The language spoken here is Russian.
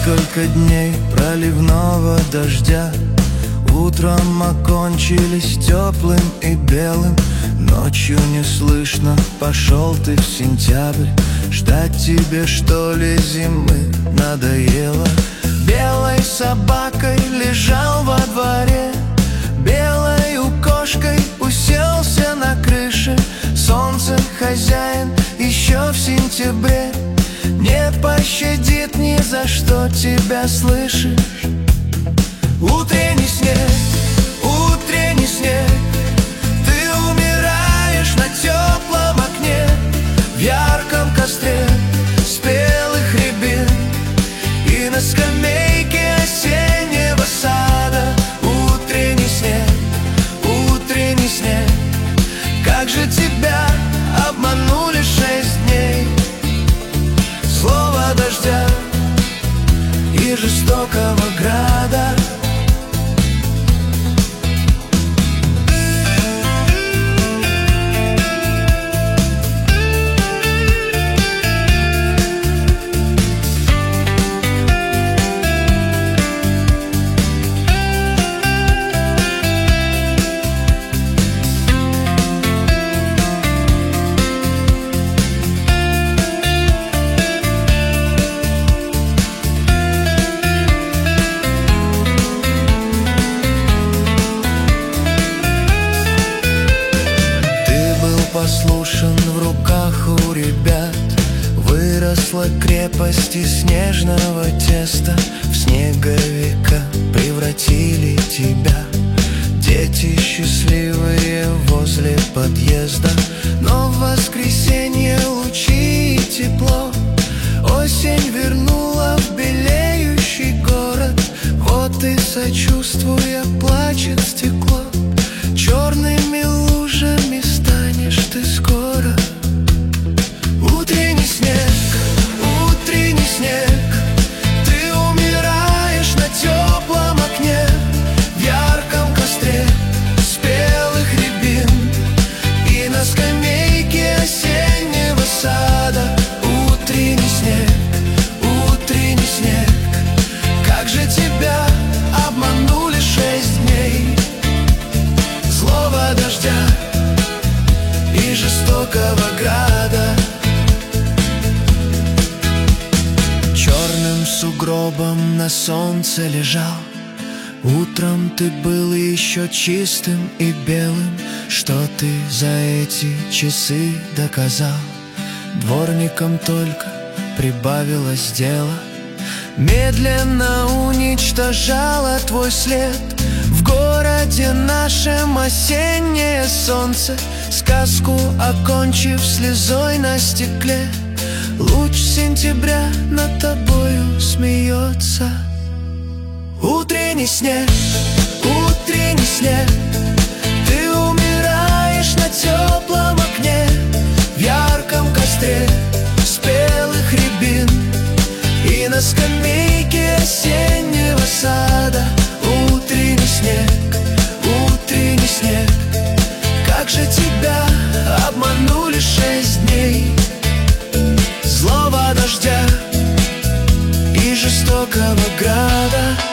Несколько дней проливного дождя утром окончились теплым и белым. Ночью не слышно, пошел ты в сентябрь. Ждать тебе, что ли, зимы надоело? Белой собакой лежал во дворе, белою кошкой уселся на крыше. Солнце, хозяин, еще в сентябре не пощадит ни за что тебя, слышишь? Утренний снег, утренний снег, ты умираешь на теплом окне, в ярком костре спелых рябин и на скамейке осеннего сада. Утренний снег, как же тебя обманули 6 дней. Слово дождя и жестокого града. Послушен в руках у ребят, выросла крепость из снежного теста. В снеговика превратили тебя. Дети счастливые возле подъезда, но в воскресенье лучи и тепло. Осень вернула в белеющий город, вот и сочувствуя плачет стекло. Черными лужами станешь ты скоро. Утренний снег, ты умираешь на теплом окне, в ярком костре спелых рябин и на скамейке осеннего сада. Утренний снег, как же тебя обманули 6 дней. Злого дождя и жестокого града. Черным сугробом на солнце лежал. Утром ты был еще чистым и белым. Что ты за эти часы доказал? Дворникам только прибавилось дела. Медленно уничтожало твой след. В городе нашем осеннее солнце, сказку окончив слезой на стекле. Луч сентября над тобою смеется. Утренний снег, ты умираешь на теплом окне, в ярком костре спелых рябин и на скамейке осеннего сада. Утренний снег, как же тебя обманули 6 дней. Злого дождя и жестокого града.